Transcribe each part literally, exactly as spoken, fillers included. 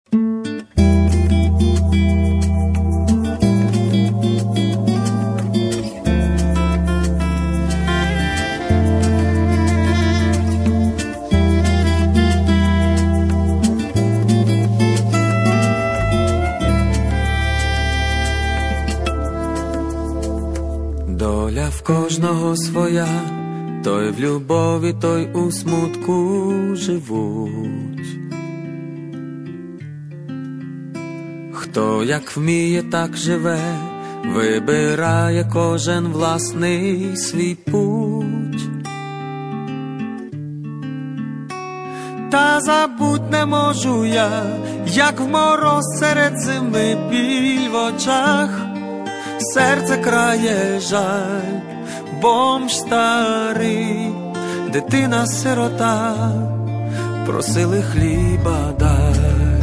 Доля в кожного своя, той в любові, той у смутку живуть. Хто як вміє, так живе, вибирає кожен власний свій путь. Та забуть не можу я, як в мороз серед зими біль в очах. Серце крає жаль, бомж старий, дитина-сирота, просили хліба дай.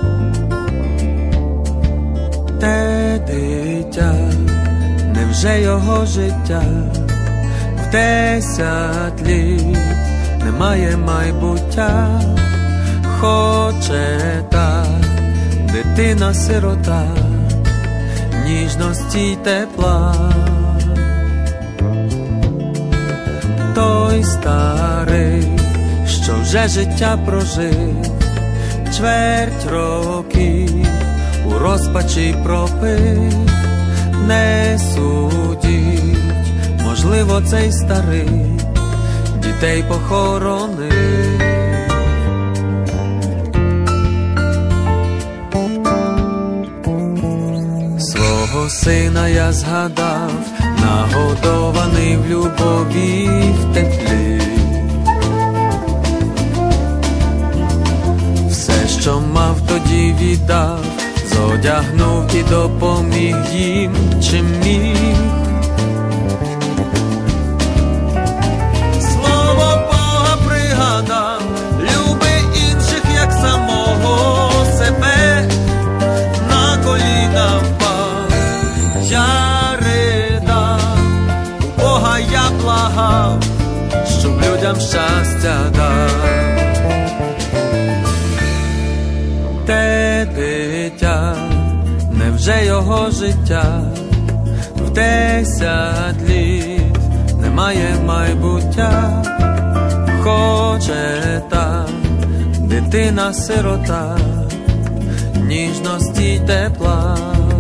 Те дитя, невже його життя в десять літ немає майбуття? Хоче та дитина-сирота ніжності й тепла. Той старий, що вже життя прожив, чверть років у розпачі пропив. Не судіть, можливо, цей старий дітей похоронив. Свого сина я згадав, нагодований в любові, в теплі. Все, що мав, тоді віддав, зодягнув і допоміг їм, чим міг. Слово Бога пригадав, люби інших, як самого себе. На коліна впав, я ридав, у Бога я благав, щоб людям щастя дав. Те дитя, невже його життя в десять літ немає майбуття? Хоче та дитина-сирота ніжності й тепла.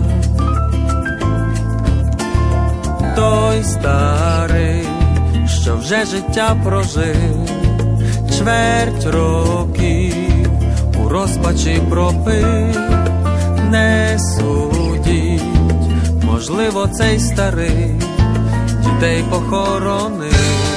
Той старий, що вже життя прожив, чверть років у розпачі пропив. Не судіть, можливо, цей старий дітей похоронив.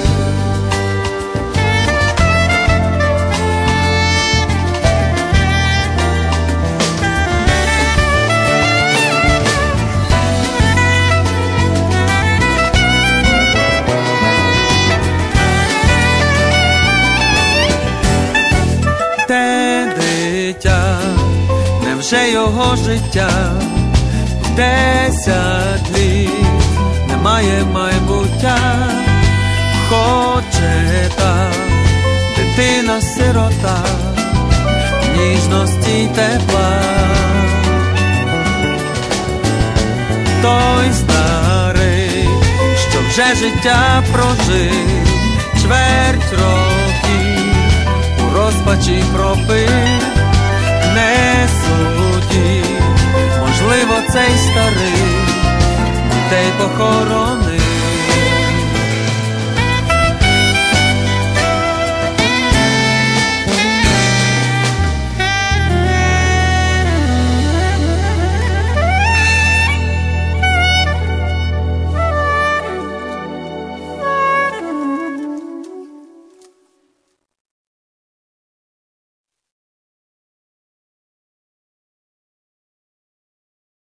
Невже його життя в десять літ немає майбуття? Хоче та дитина-сирота ніжності й тепла. Той старий, що вже життя прожив, чверть років у розпачі пропив. Не судіть, можливо, цей старий дітей похоронив.